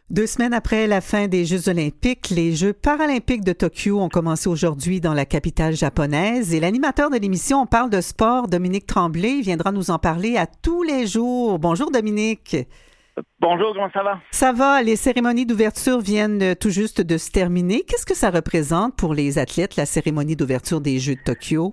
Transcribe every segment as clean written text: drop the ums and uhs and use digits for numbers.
2 semaines après la fin des Jeux olympiques, les Jeux paralympiques de Tokyo ont commencé aujourd'hui dans la capitale japonaise et l'animateur de l'émission On parle de sport, Dominique Tremblay, viendra nous en parler à tous les jours. Bonjour Dominique. Bonjour, comment ça va? Ça va, les cérémonies d'ouverture viennent tout juste de se terminer. Qu'est-ce que ça représente pour les athlètes, la cérémonie d'ouverture des Jeux de Tokyo?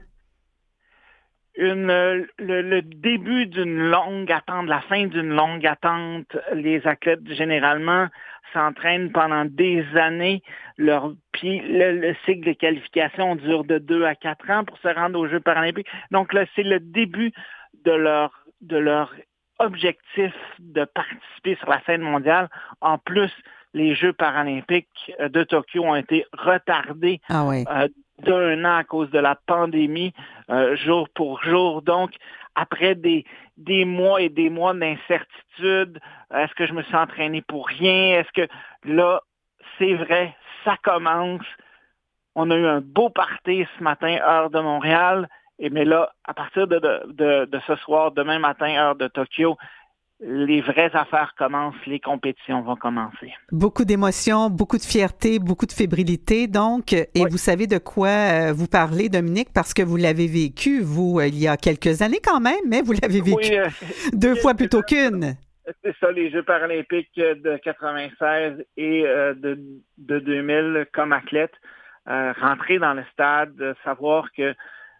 Le début d'une longue attente, la fin d'une longue attente. Les athlètes, généralement, s'entraînent pendant des années. Puis le cycle de qualification dure de 2 à 4 ans pour se rendre aux Jeux paralympiques. Donc là, c'est le début de leur objectif de participer sur la scène mondiale. En plus, les Jeux paralympiques de Tokyo ont été retardés Ah ouais. d'1 an à cause de la pandémie, jour pour jour. Donc, après des mois et des mois d'incertitude, est-ce que je me suis entraîné pour rien? Est-ce que là, c'est vrai, ça commence. On a eu un beau party ce matin, heure de Montréal. Mais là, à partir de ce soir, demain matin, heure de Tokyo, les vraies affaires commencent, les compétitions vont commencer. Beaucoup d'émotions, beaucoup de fierté, beaucoup de fébrilité, donc. Et oui. Vous savez de quoi vous parlez, Dominique, parce que vous l'avez vécu, vous, il y a quelques années quand même, mais vous l'avez vécu 2 fois plutôt qu'une. C'est ça, les Jeux paralympiques de 96 et de 2000 comme athlète. Rentrer dans le stade, savoir que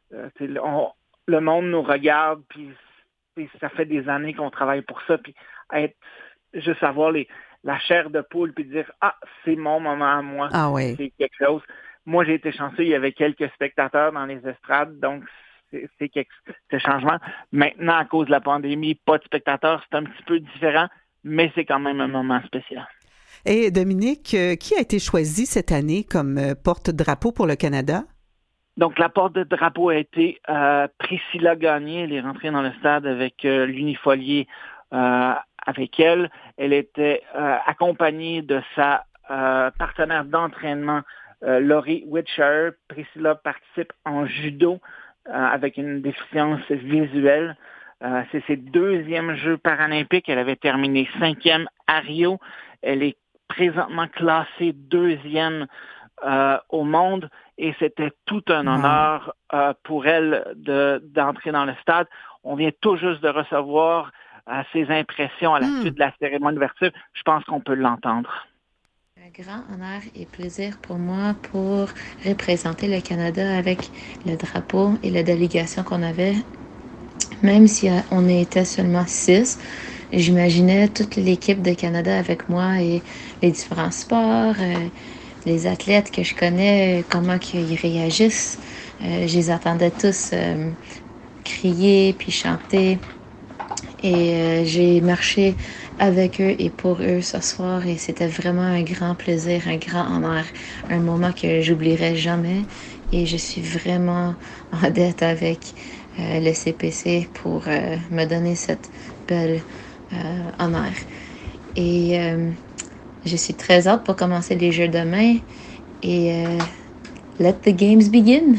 le monde nous regarde, puis ça fait des années qu'on travaille pour ça, puis juste avoir la chair de poule, puis dire « Ah, c'est mon moment à moi, ah ouais. C'est quelque chose ». Moi, j'ai été chanceux, il y avait quelques spectateurs dans les estrades, donc c'est changement. Maintenant, à cause de la pandémie, pas de spectateurs, c'est un petit peu différent, mais c'est quand même un moment spécial. Et Dominique, qui a été choisi cette année comme porte-drapeau pour le Canada? Donc, la porte-drapeau a été Priscilla Gagné. Elle est rentrée dans le stade avec l'unifolié avec elle. Elle était accompagnée de sa partenaire d'entraînement, Laurie Witcher. Priscilla participe en judo avec une déficience visuelle. C'est ses 2e Jeux paralympiques. Elle avait terminé 5e à Rio. Elle est présentement classée 2e au monde et c'était tout un honneur pour elle d'entrer dans le stade. On vient tout juste de recevoir ses impressions à la suite de la cérémonie d'ouverture. Je pense qu'on peut l'entendre. Un grand honneur et plaisir pour moi pour représenter le Canada avec le drapeau et la délégation qu'on avait. Même si on était seulement 6, j'imaginais toute l'équipe de Canada avec moi et les différents sports, les athlètes que je connais, comment ils réagissent. Je les entendais tous crier puis chanter. Et j'ai marché avec eux et pour eux ce soir et c'était vraiment un grand plaisir, un grand honneur, un moment que j'oublierai jamais. Et je suis vraiment en dette avec le CPC pour me donner cette belle honneur. Et je suis très hâte pour commencer les Jeux demain et let the games begin.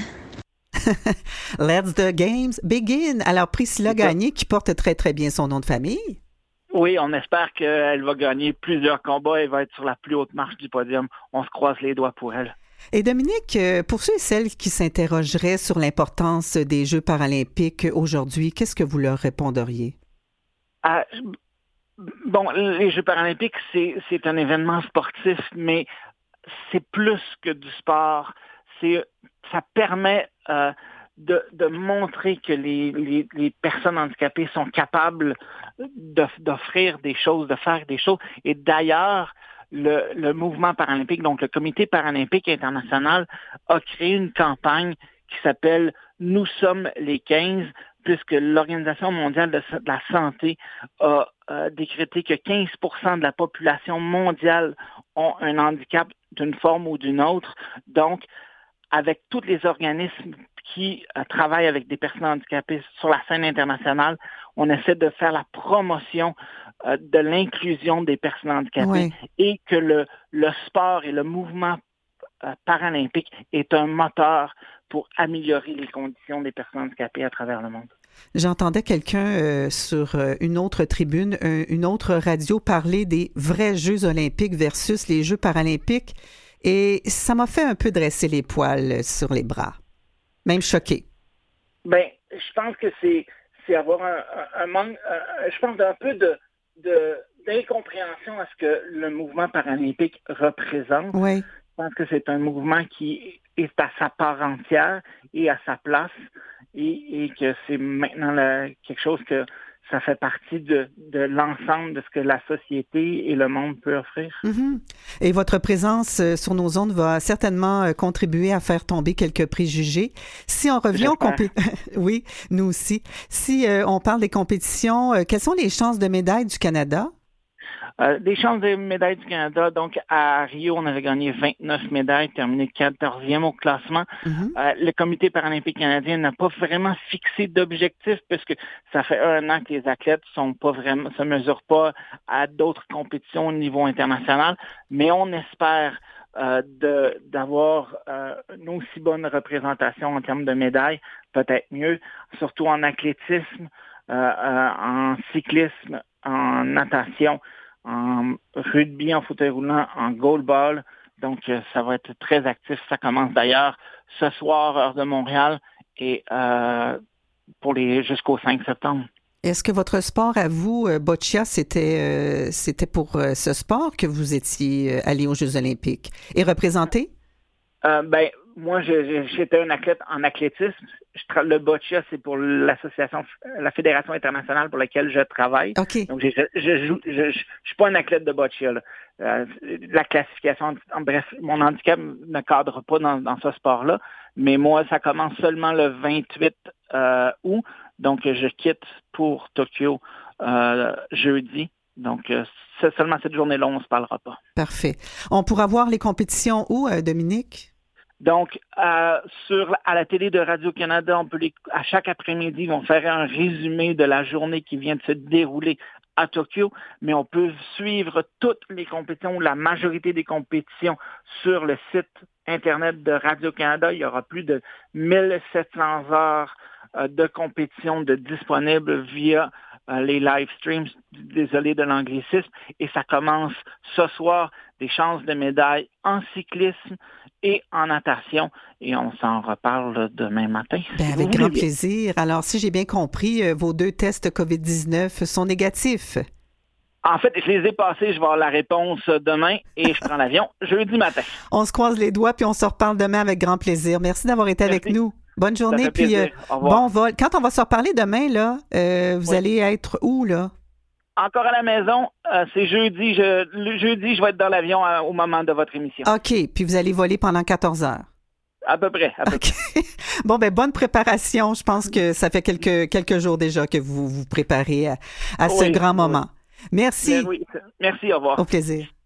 Let the games begin. Alors, Priscilla Gagné, qui porte très, très bien son nom de famille. Oui, on espère qu'elle va gagner plusieurs combats et va être sur la plus haute marche du podium. On se croise les doigts pour elle. Et Dominique, pour ceux et celles qui s'interrogeraient sur l'importance des Jeux paralympiques aujourd'hui, qu'est-ce que vous leur répondriez? Bon, les Jeux paralympiques, c'est un événement sportif, mais c'est plus que du sport. Ça permet de montrer que les personnes handicapées sont capables d'offrir des choses, de faire des choses. Et d'ailleurs, le mouvement paralympique, donc le Comité paralympique international, a créé une campagne qui s'appelle « Nous sommes les 15 », puisque l'Organisation mondiale de la santé a décrété que 15% de la population mondiale ont un handicap d'une forme ou d'une autre. Donc, avec tous les organismes qui travaillent avec des personnes handicapées sur la scène internationale, on essaie de faire la promotion de l'inclusion des personnes handicapées et que le sport et le mouvement paralympique est un moteur pour améliorer les conditions des personnes handicapées à travers le monde. J'entendais quelqu'un sur une autre tribune, une autre radio parler des vrais Jeux olympiques versus les Jeux paralympiques et ça m'a fait un peu dresser les poils sur les bras, même choqué. Ben, je pense que c'est avoir un manque, je pense d'un peu d'incompréhension à ce que le mouvement paralympique représente. Oui. Je pense que c'est un mouvement qui est à sa part entière et à sa place et que c'est maintenant quelque chose que ça fait partie de l'ensemble de ce que la société et le monde peut offrir. Mm-hmm. Et votre présence sur nos ondes va certainement contribuer à faire tomber quelques préjugés. Si on revient aux oui, nous aussi. Si on parle des compétitions, quelles sont les chances de médaille du Canada? Des chances de médailles du Canada. Donc, à Rio, on avait gagné 29 médailles, terminé 14e au classement. Mm-hmm. Le Comité paralympique canadien n'a pas vraiment fixé d'objectif puisque ça fait 1 an que les athlètes se mesurent pas à d'autres compétitions au niveau international. Mais on espère d'avoir une aussi bonne représentation en termes de médailles, peut-être mieux, surtout en athlétisme, en cyclisme, en natation, en rugby, en fauteuil roulant, en goalball. Donc, ça va être très actif. Ça commence d'ailleurs ce soir, heure de Montréal, et jusqu'au 5 septembre. Est-ce que votre sport à vous, boccia, c'était pour ce sport que vous étiez allé aux Jeux olympiques et représenté? Moi, j'étais un athlète en athlétisme. Le boccia, c'est pour la Fédération internationale pour laquelle je travaille. Okay. Donc, je suis pas un athlète de boccia. La classification, bref, mon handicap ne cadre pas dans ce sport-là. Mais moi, ça commence seulement le 28 août. Donc, je quitte pour Tokyo jeudi. Donc, c'est seulement cette journée-là, on ne se parlera pas. Parfait. On pourra voir les compétitions où, Dominique? Donc, à la télé de Radio-Canada, à chaque après-midi, ils vont faire un résumé de la journée qui vient de se dérouler à Tokyo, mais on peut suivre toutes les compétitions ou la majorité des compétitions sur le site Internet de Radio-Canada. Il y aura plus de 1700 heures de compétition disponibles via les live streams, désolé de l'anglicisme, et ça commence ce soir, des chances de médailles en cyclisme et en natation, et on s'en reparle demain matin. Avec grand plaisir. Alors, si j'ai bien compris, vos 2 tests COVID-19 sont négatifs. En fait, je les ai passés, je vais avoir la réponse demain et je prends l'avion jeudi matin. On se croise les doigts puis on se reparle demain avec grand plaisir. Merci d'avoir été avec nous. Bonne journée, puis bon vol. Quand on va se reparler demain, là, vous allez être où, là? Encore à la maison. C'est jeudi. Jeudi, je vais être dans l'avion au moment de votre émission. OK. Puis vous allez voler pendant 14 heures. À peu près. Bon, bonne préparation. Je pense que ça fait quelques jours déjà que vous vous préparez à ce grand moment. Merci. Merci, au revoir. Au plaisir.